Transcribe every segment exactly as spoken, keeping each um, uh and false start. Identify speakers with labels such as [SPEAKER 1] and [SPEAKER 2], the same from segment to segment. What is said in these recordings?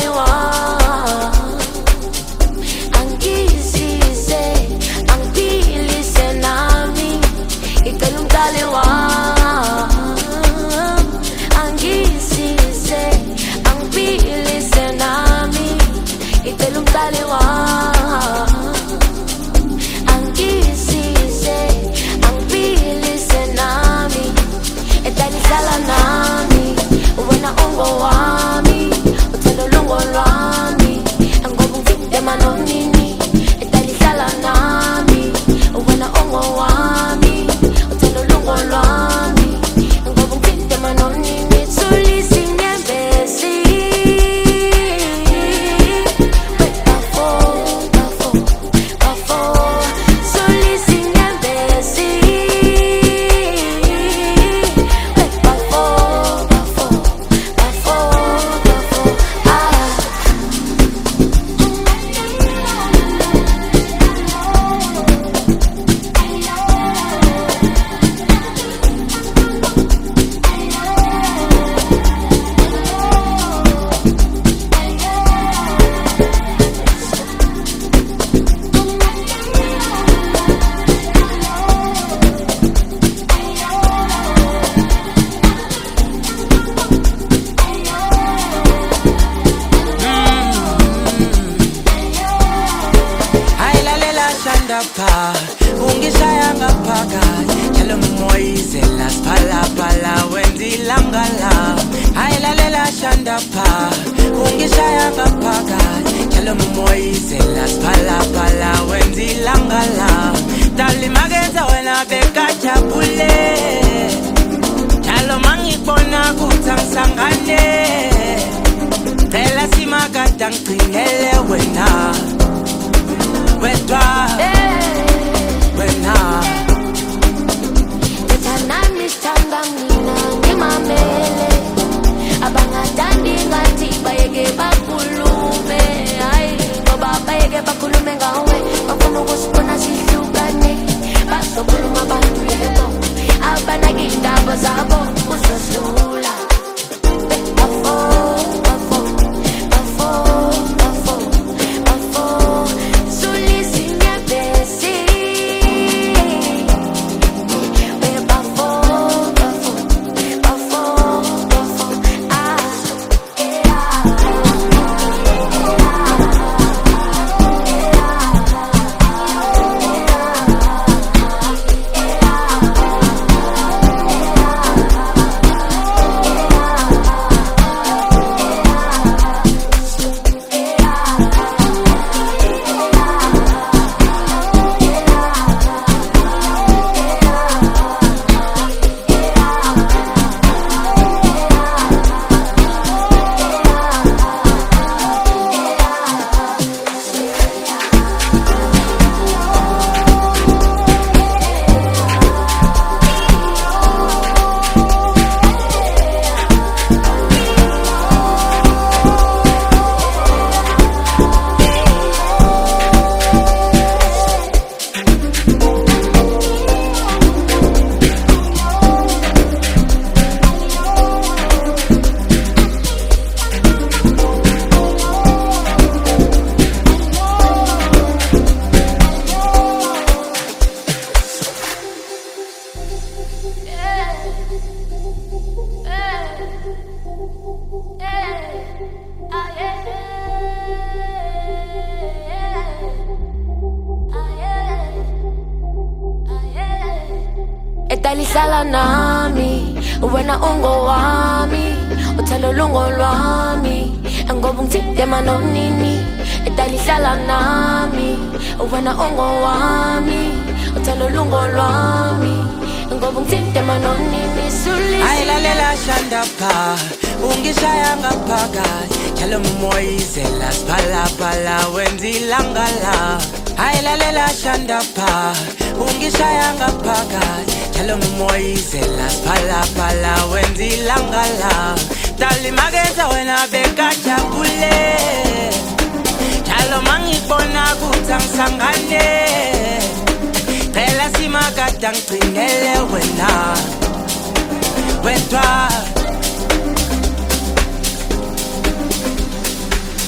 [SPEAKER 1] umdaliwa angisize angipilise nami icela umdaliwa angisize angipilise nami icela umdaliwa angisize angipilise nami edalisala nami wena ungo wami uthando lungo lwami ngoba ngidema nonini edalisala nami wena ungo wami uthando lungo lwami ngoba ngidema nonini sulisi nyembezi bafo bafo bafo sulisi nyembezi bafo bafo bafo bafo ah
[SPEAKER 2] pa ungishaya ngaphakathi njalo moyizela phala phala wendilangala ayilalela shanda pa ungishaya ngaphakathi njalo moyizela phala phala wendilangala dali mageza wena bekajabule njalo mangibona kutsangisangane phela simakade ngicingele wena wedwa wena
[SPEAKER 1] ethanani sithanda mina ngimamele abangathandi ngathi bayeke bakhulume hayi ngoba bayeke bakhulume ngawe bafuna ukusibona sihlukane bazokhuluma abantu yebo abanaki indaba zabo uzosula bafo bafo bafo bafo bafo sulisi nyembezi bafo bafo bafo bafo ah edalisala nami wena ungo wami uthando lungo lwami ngoba ngidema nonini edalisala nami wena ungo wami uthando lungo lwami ngoba ngidema nonini sulisi
[SPEAKER 2] ayilalela shanda pa ungishaya ngaphakathi njalo moyizela phala phala wendilangala ayilalela shanda pa ungishaya ngaphakathi njalo moyizela phala phala wendilangala dali mageza wena bekajabule njalo mangibona kutsangisangane phela simakade ngicingele wena wedwa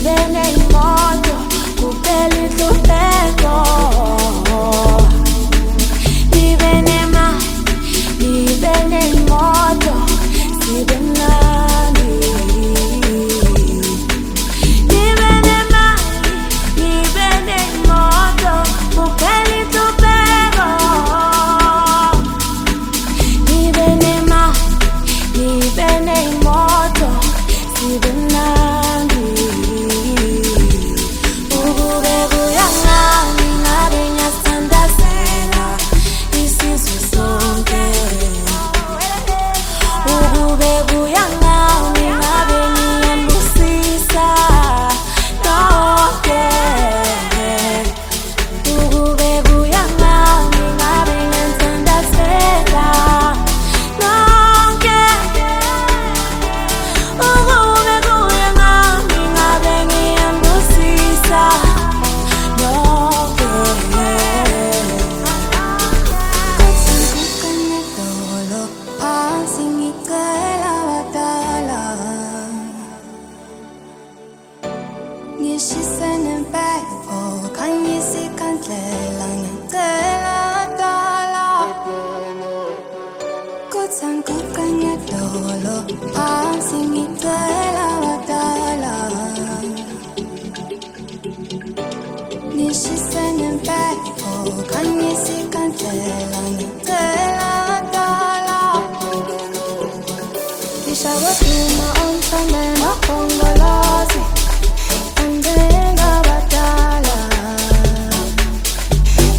[SPEAKER 1] Nibe neimoto kuphela inhlupheko. Nibe nemali, nibe neimoto sibe mnandi. Nibe nemali, nibe neimoto kuphela inhlupheko. Nibe nemali, nibe neimoto sibe mnandi. Ukube kuyangani ngabe ngiyasithandazela isizwe sonke. Ukube kuyangani ngabe ngiyambusisa konke. Ukube kuyangani ngabe ngiyasithandazela konke. Ukube kuyangani ngabe ngiyambusisa konke. Kuthikanyedolo phansi ngicela badala, ngishise nempepho khanyisa ikhandlela ngicela badala. Kuthikanyedolo phansi ngicela badala, ngishise nempepho khanyisa ikhandlela ngicela badala. Ngishabophuma omthame nokhongolose anjenga badala.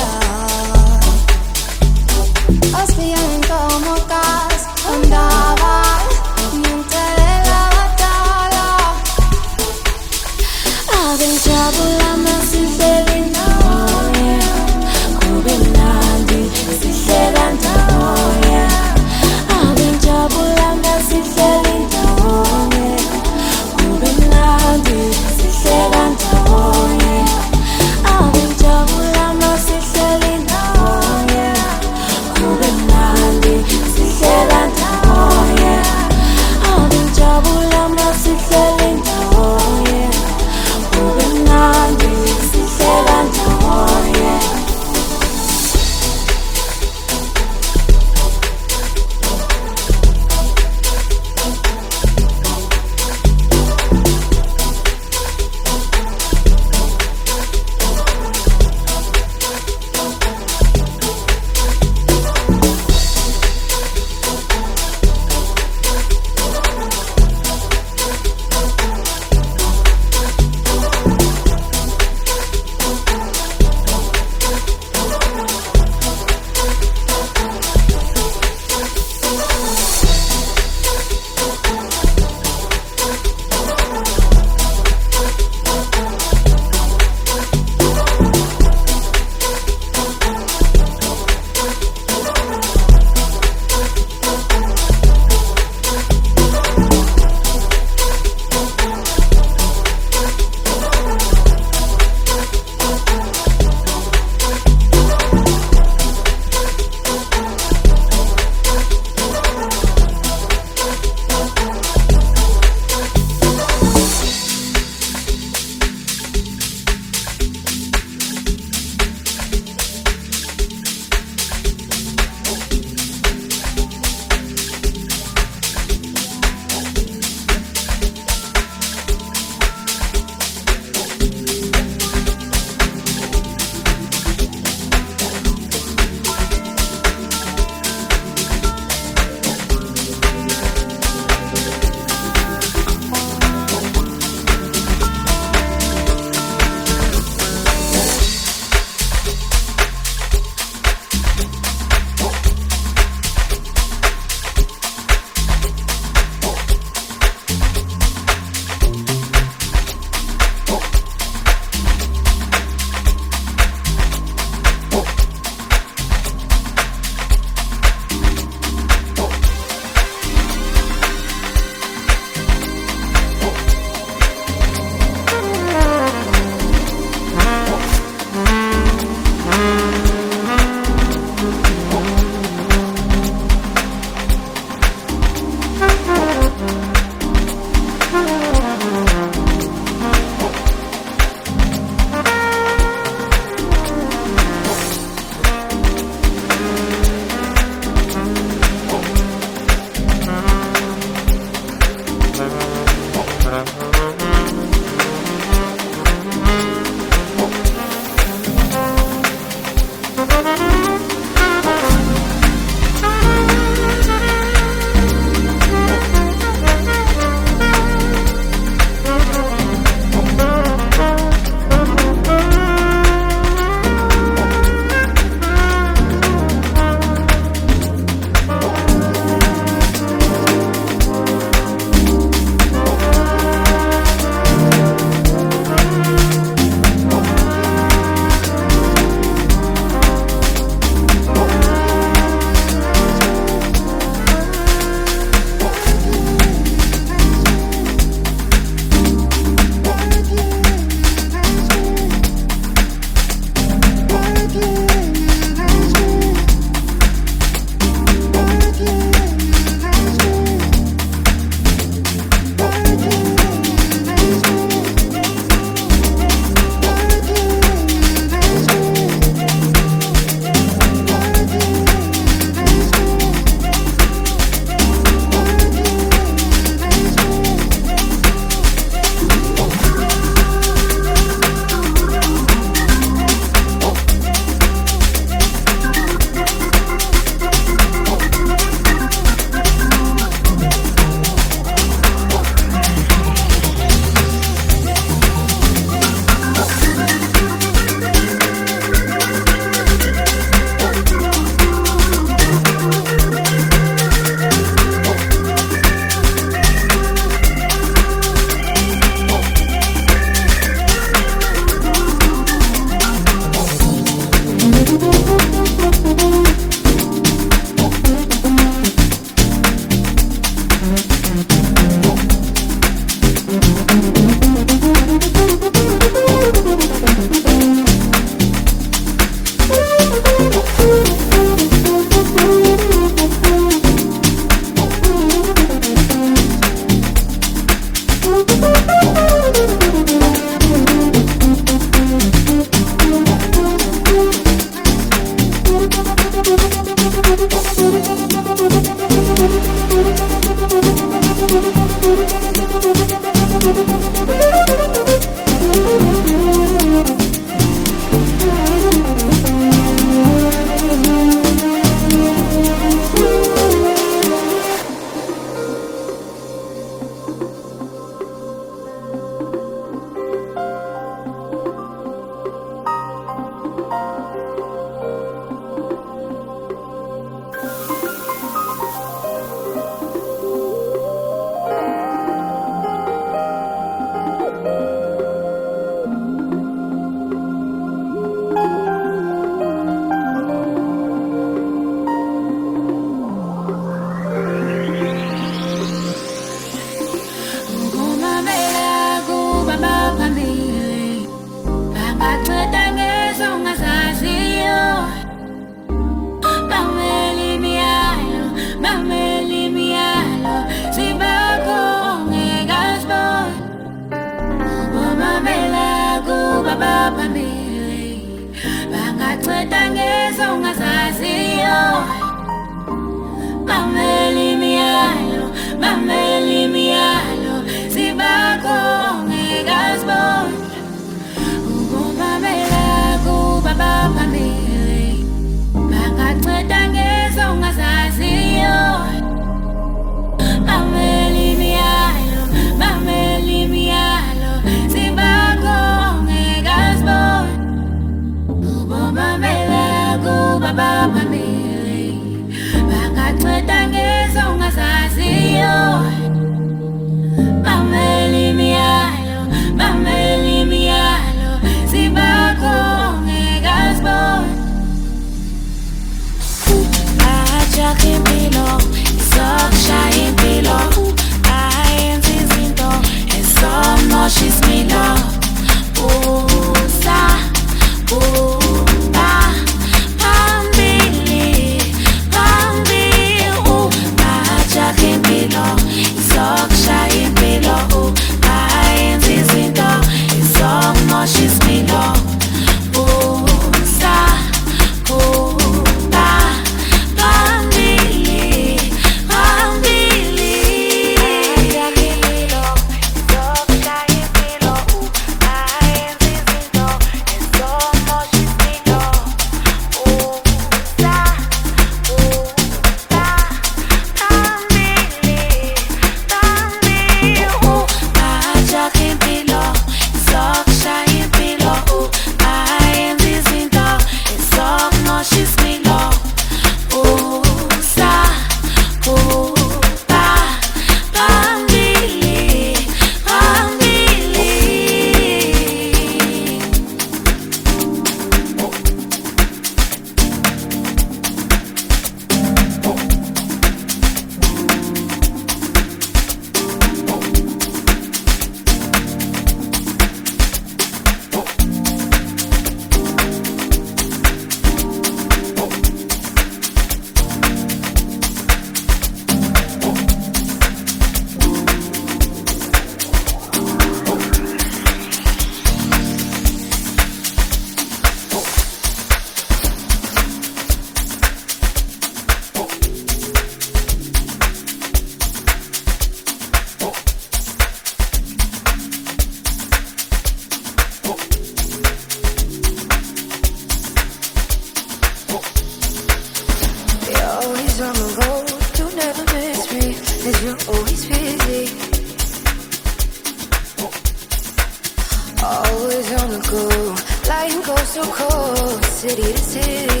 [SPEAKER 1] Always on the go, lying coast to coast, city to city.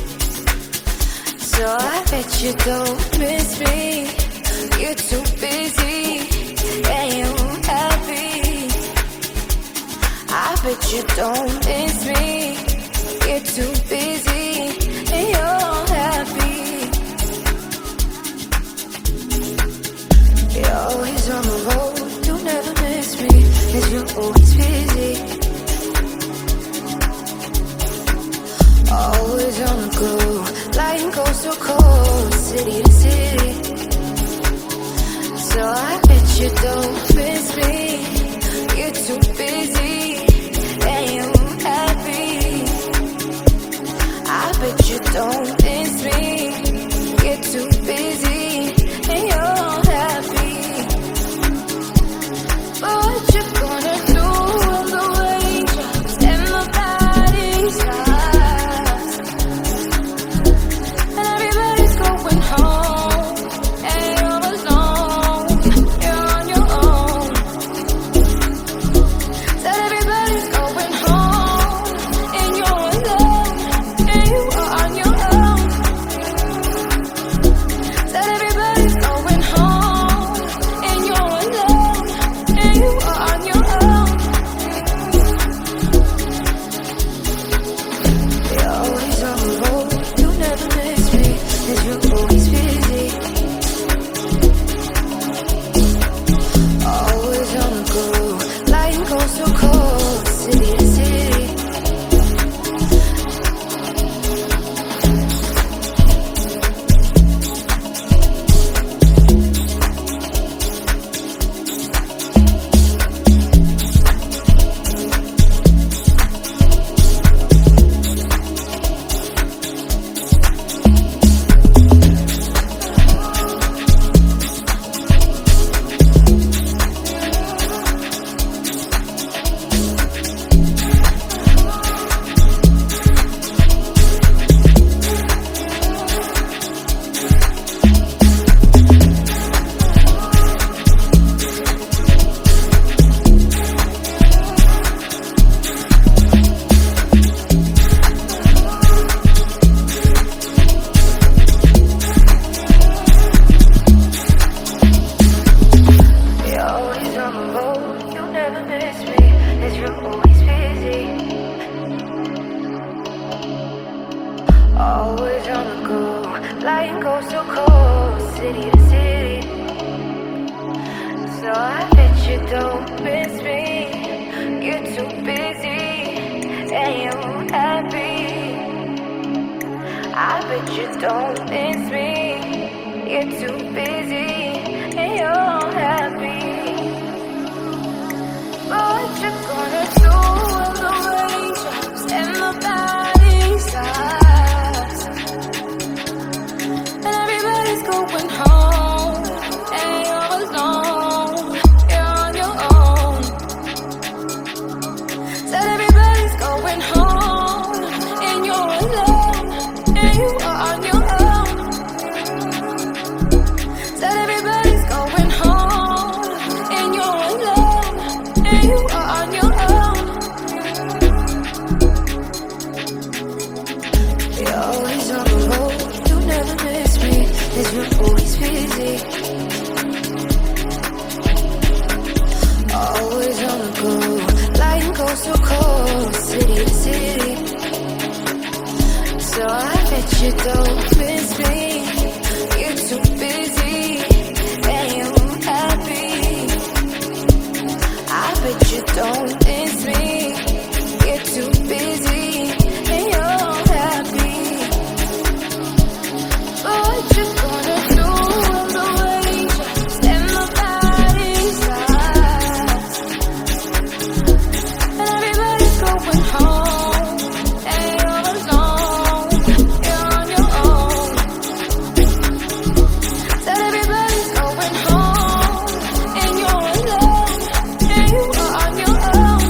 [SPEAKER 1] So I bet you don't miss me. You're too busy and you're happy. I bet you don't miss me. You're too busy and you're happy. You're always on the road, you never miss me, 'cause you're always busy. Always on the go, lying coast to coast, city to city. So I bet you don't miss me. You're too busy and you're happy. I bet you don't miss me. You're too busy and you're happy. But what you gonna do when the raindrops and my body stops and everybody's going home and you're alone, you're on your own. Said everybody's going home and you're alone and you are on your own. Said everybody's going home and you're alone and you are on your own. You're always on the road, you never miss me, 'cause you're always busy. Always on the go, lying coast to coast, city to city. You're always on the road, you never miss me, 'cause you're always busy. Always on the go, lying coast to coast, city to city. So I bet you don't miss me. You're too busy and you're happy. I bet you don't miss me. You're too busy and you're happy. But what you gonna do when the raindrops and my body stops and everybody's going home and you're alone, you're on your own. Said everybody's going home and you're alone and you are on your own. Said everybody's going home and you're alone and you are on your own. You're always on the road, you never miss me, 'cause you're always busy. Always on the go, lying coast to coast, city to city. So I bet you don't miss me. You're too busy and you're happy. I bet you don't miss me. You're too busy and you're happy. But what you gonna do when the raindrops and my body stops and everybody's going home and you're alone, you're on your own. Said everybody's going home and you're alone and you are on your own.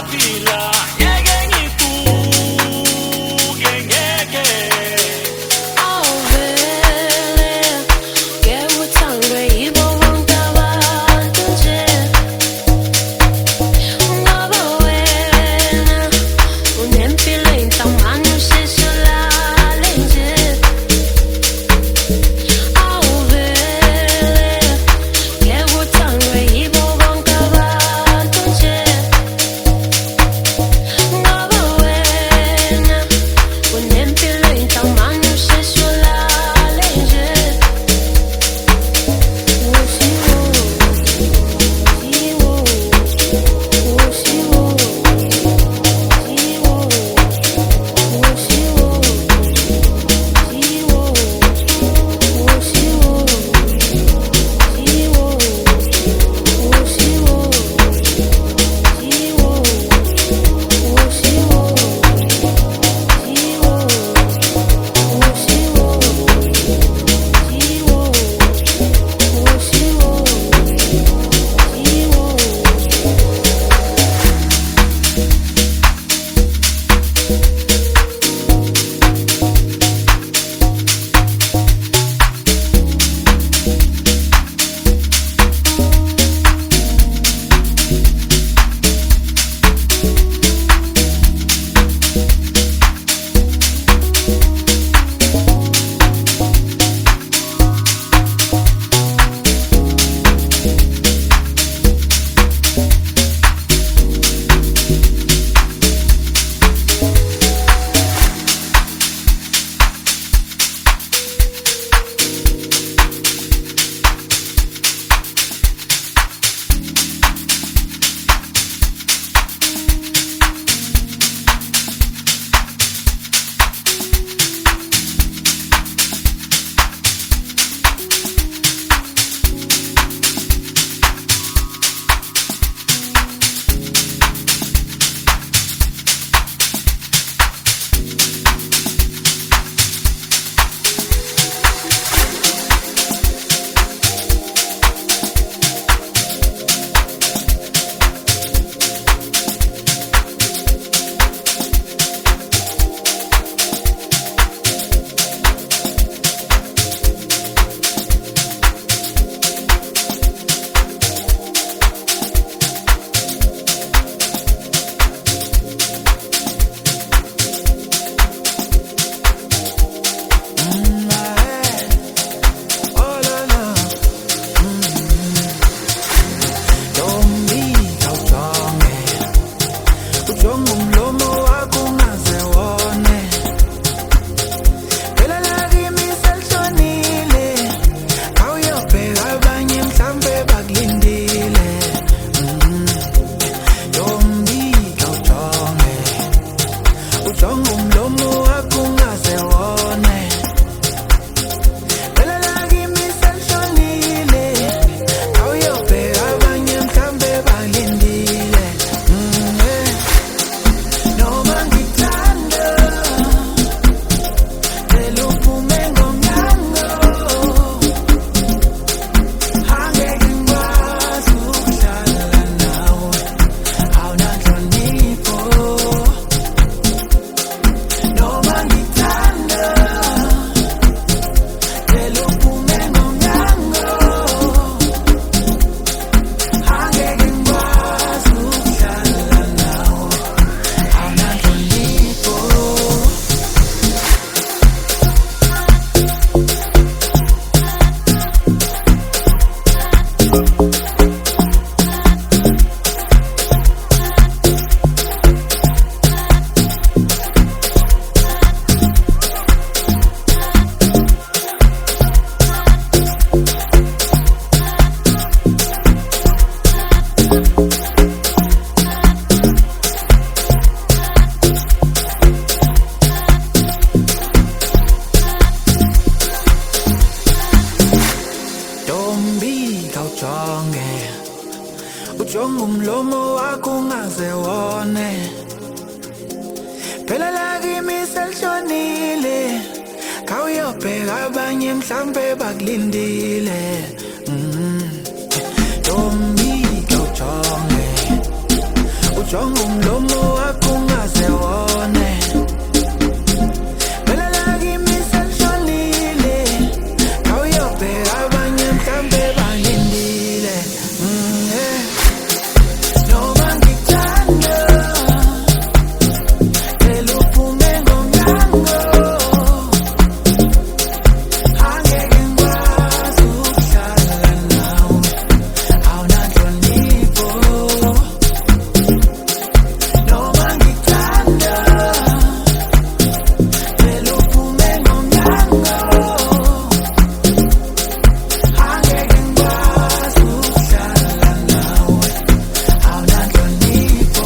[SPEAKER 3] Ujonga umlomo wakho ungaze wone, phela la kimi selishonile, khawuyobheka abanye mhlambe bakulindile. Ntombi khawujonge, Jonga umlomo wakho ungaze wone. Belela kimi selishonile. Awuyobheka abanye mhlambe balindile. Mm, yeah. Noma ngikuthanda, phela uphume ngomnyango. Angeke ngikwazi ukuhlala nawe, awunanhlonipho. Noma ngikuthanda, phela uphume ngomnyango. Angeke ngikwazi ukuhlala nawe, awunanhlonipho.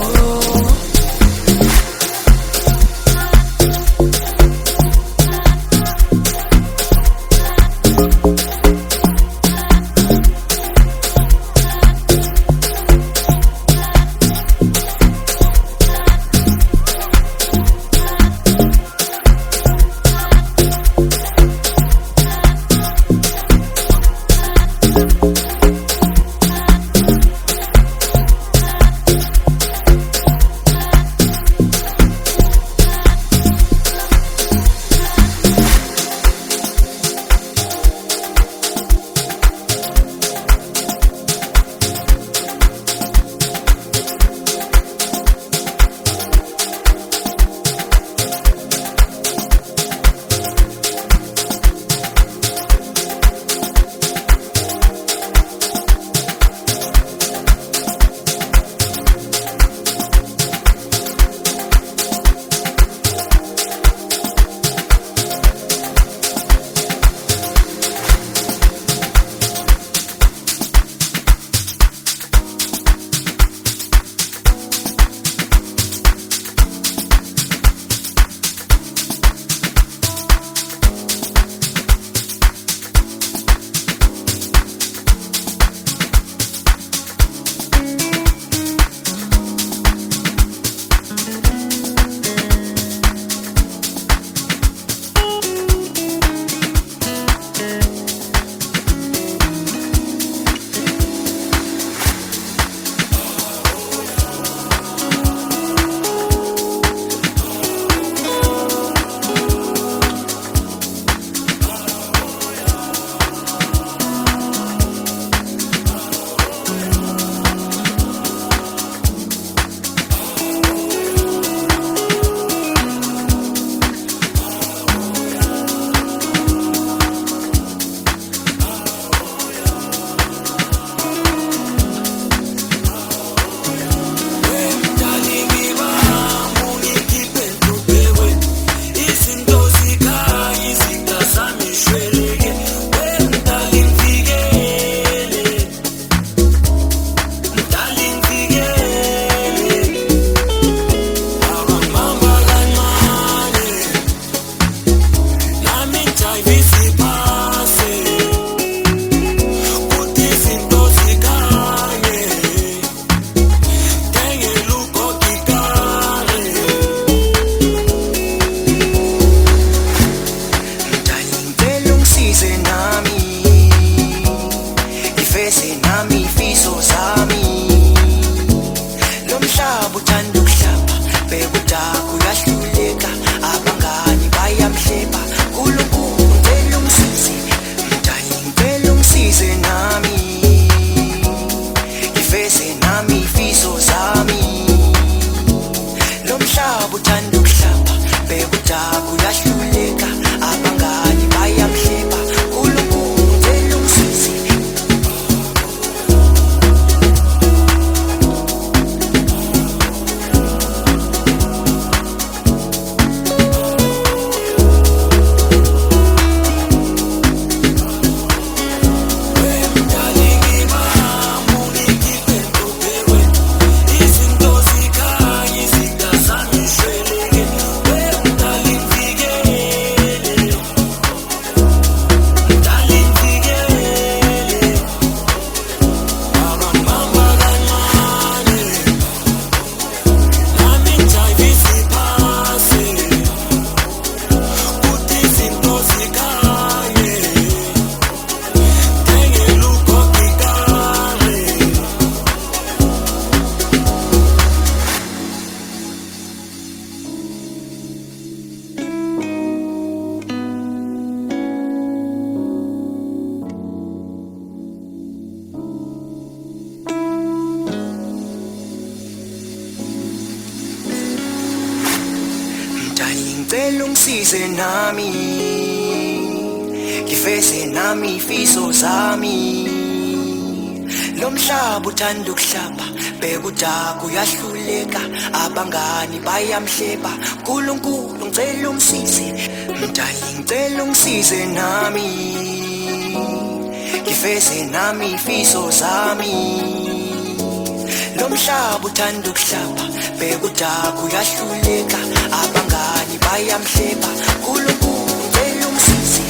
[SPEAKER 2] ngicela ungisize nami ngifeze nami ifiso zami lomhlaba uthanda ukuhlamba bheka uDaku uyahluleka abangani bayamhleba uNkulunkulu ngicela ungisize mdali ngicela ungisize nami ngifeze nami ifiso zami lomhlaba uthanda ukuhlamba bheka uDaku uyahluleka abangani bayamhleba uNkulunkulu ngicela ungisize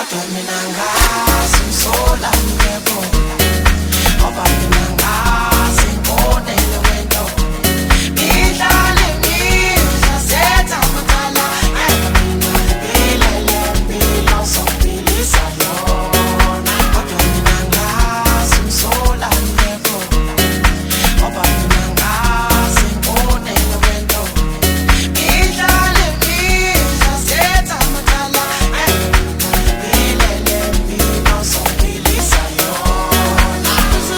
[SPEAKER 2] kodwa mina ngazi ngisola ngiyebona ngoba mina ngazi ngikonele wento idlale ngidla setha amakhala ilele mpilo sophilisa yona kodwa mina ngazi ngisola ngiyebona ngoba mina ngazi ngikonele wento idlale ngidla setha amakhala ilele mpilo sophilisa yona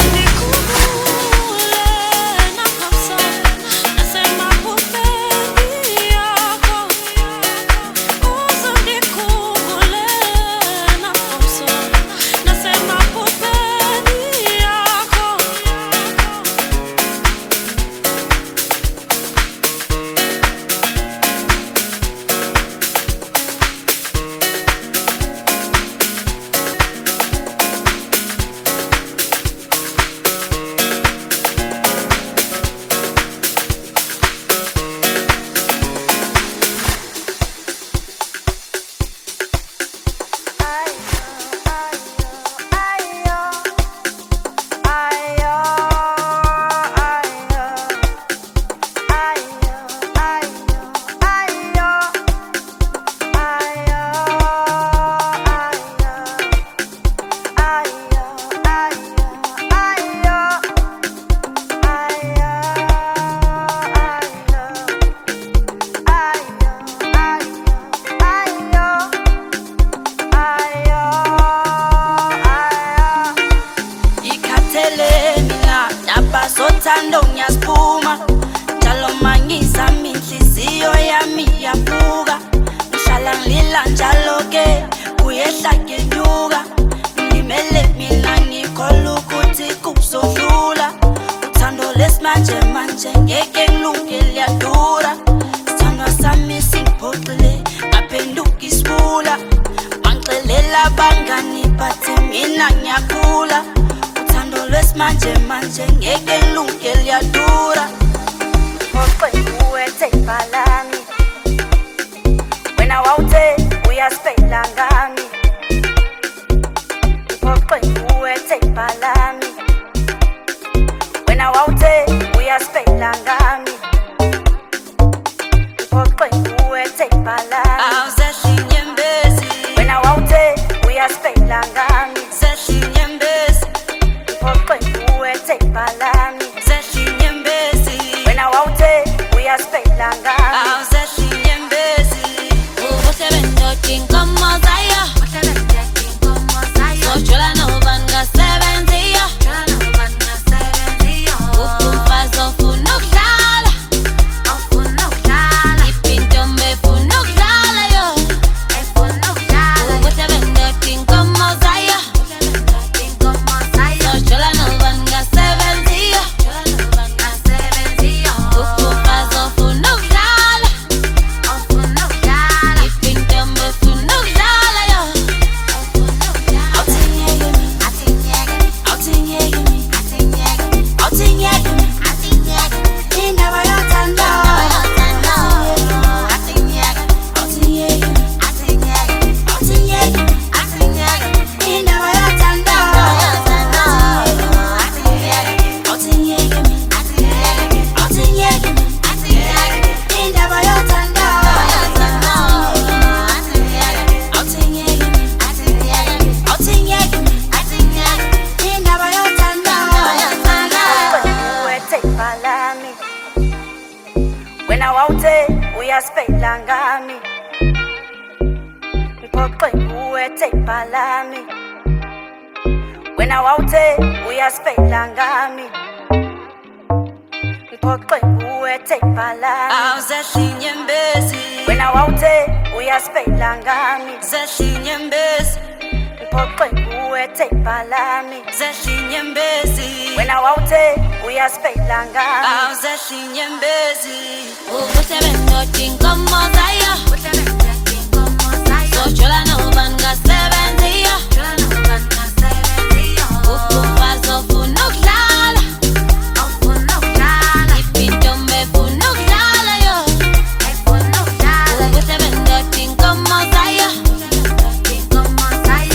[SPEAKER 2] sothando ngiyaziphuma njalo mangisa inhliziyo yami yabuka ngihlala ngilila njalo ke kuyehla kenyuka ngimele mina ngikholwa ukuthi kuzodlula uthando lesimanje manje ngeke ngilunge liyadura sithando sami singiphoxile ngaphenduka isibula bangixelela bangani bathi mina ngiyakula manje manje ngeke ngilunge liyadura ngokwethe ibhalami wena wawuthe uyaspela ngami ngokwethe ibhalami wena wawuthe uyaspela ngami ngokwethe ibhalami awuzehlinye mbezi wena wawuthe uyaspela ngami zehlinye mbezi ngokwethe ibhalami zehlinye mbezi wena wawuthe uyaspela ngami awuzehlinye mbezi ubusebenzi inkomo zayo sojola nobanga sebenziyo umfazi ofuna ukudlala ipintombe efuna ukudlala yo ubusebenzi inkomo zayo sojola nobanga sebenziyo umfazi ofuna ukudlala ipintombe efuna ukudlala yo wena wawuthe uyaspela ngami ngiphoxe kuwethe ibhalami wena wawuthe uyaspela ngami ngiphoxe kuwethe ibhalami awuzehlinye mbezi wena wawuthe uyaspela ngami zehlinye mbezi ngiphoxe kuwethe ibhalami zehlinye mbezi wena wawuthe uyaspela ngami awuzehlinye mbezi ubusebenzi inkomo zayo sojola nobanga sebenziyo umfazi ofuna ukudlala ipintombe efuna ukudlala yo ubusebenzi inkomo zayo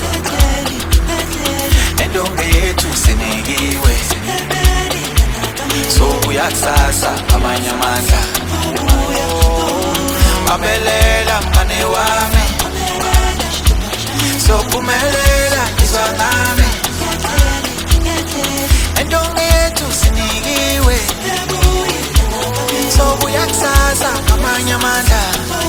[SPEAKER 3] endonge yethu sinikiwe sobuya kusasa amanye amandla abelela mngane wami sophumelela izwa ngami endonge yethu sinikiwe sobuya kusasa amanye amandla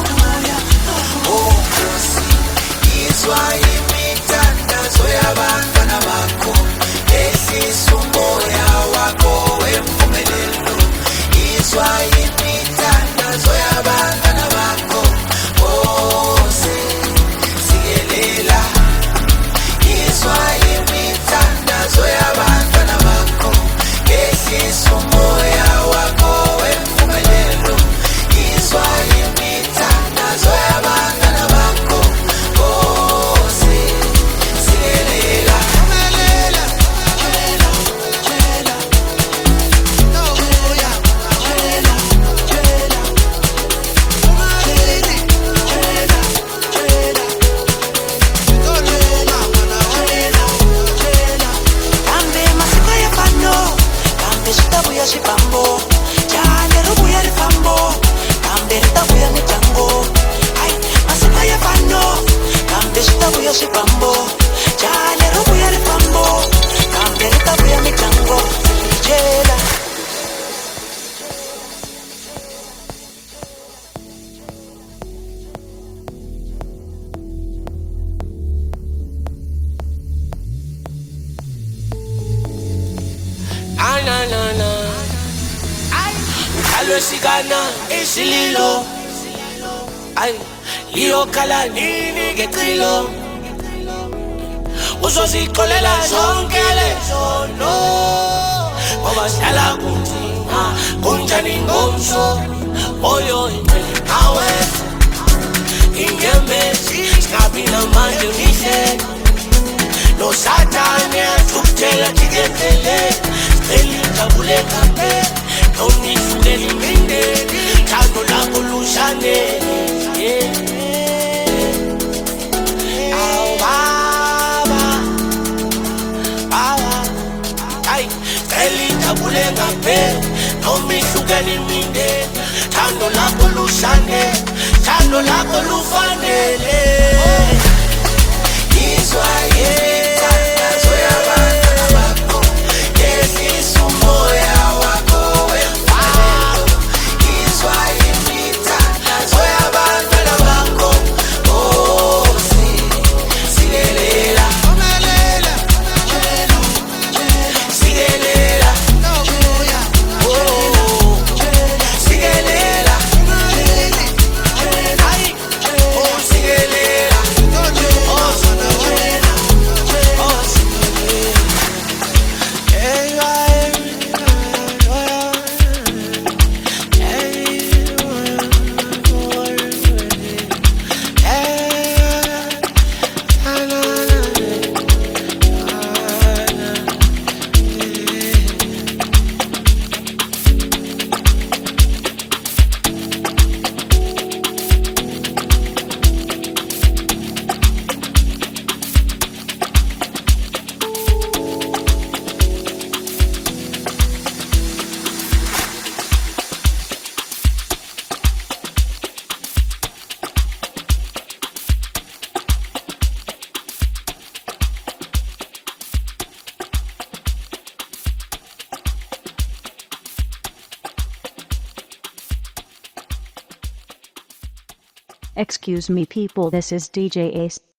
[SPEAKER 3] oh Nkosi izwa imithandazo yabantwana bakho ehlisa umoya wakho wempumelelo izwa imithandazo yabantwana bakho Nkosi sikelela izwa imithandazo yabantwana bakho ehlisa umoya wakho wempumelelo izwa imithandazo yabantwana bakho Nkosi sikelela phumelela tshela tshela no ya tshela tshela phumelela tshela tshela tshela tshela tshela kambe masiko yefano kambe sitabuya xibambo jale rubuya rifambo kambe ritabuya mitango ai masiko yefano kambe sitabuya xibambo jale rubuya rifambo kambe ritabuya mitango jela na na na ay kalo sigana esililo ay liyo kala nini ngecilo uzozixolela zonke lezono ngoba sihlala kunzima kunjani ngomso oyo impela nawe ingemezi singabi namandla mihle no satani asukutshela thikethele sicela kape nonifukeli mindeni thando lakho lushane awu baba baba ay sicela kape nonifukeli mindeni thando lakho lushane thando lakho lufanele izwa imithandazo yabantwana bakho ehlisa umoya wakho wempumelelo izwa imithandazo yabantwana bakho Nkosi sikelela phumelela tshela sikelela oh sikelela phumelela ay oh sikelela
[SPEAKER 4] Excuse me people, this is D J Ace.